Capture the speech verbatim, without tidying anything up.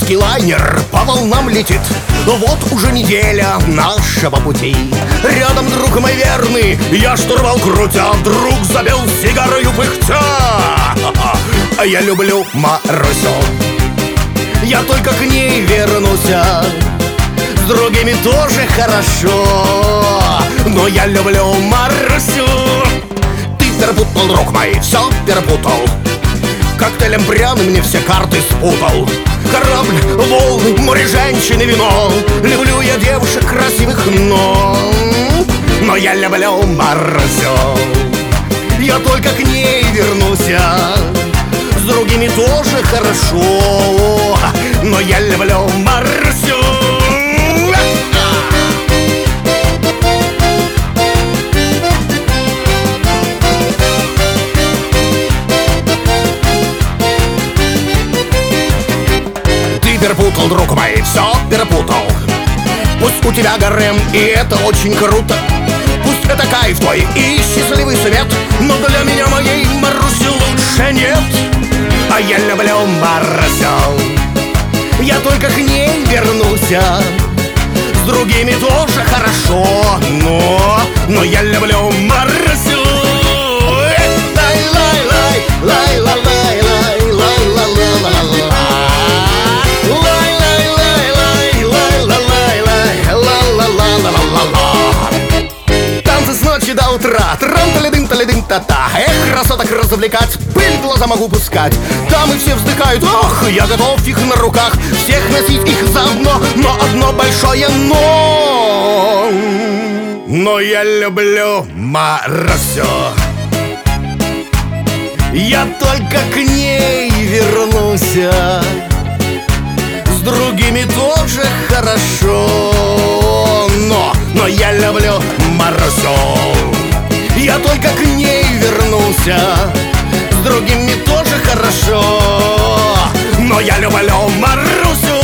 Русский лайнер по волнам летит. Вот уже неделя нашего пути. Рядом друг мой верный, я штурвал крутя, вдруг забил сигарою пыхтя. А я люблю Марусю, я только к ней вернусь. С другими тоже хорошо, но я люблю Марусю. Ты перепутал, друг мой, все перепутал. Коктейлем пряным мне все карты спутал. Корабль, волны, море, женщины, вино. Люблю я девушек красивых, но Но я люблю Марусю, я только к ней вернусь. С другими тоже хорошо, но я люблю Марусю. Перепутал, друг мой, все перепутал. Пусть у тебя гарем, и это очень круто. Пусть это кайф твой и счастливый свет, но для меня моей Маруси лучше нет. А я люблю Марусю, я только к ней вернусь. С другими тоже хорошо, но Но я люблю Марусю. Лай-лай-лай, лай-лай-лай, лай-лай-лай-лай-лай. Танцы с ночи до утра, трам-талидым-талидым-та-та. Эх, красоток развлекать, пыль в глаза могу пускать. Дамы все вздыхают, ох, я готов их на руках, всех носить их заодно, но одно большое но. Но я люблю Марусю, я только к ней вернусь. С другими тоже хорошо, но Но я люблю Марусю, я только к ней вернулся. С другими тоже хорошо, но я люблю Марусю.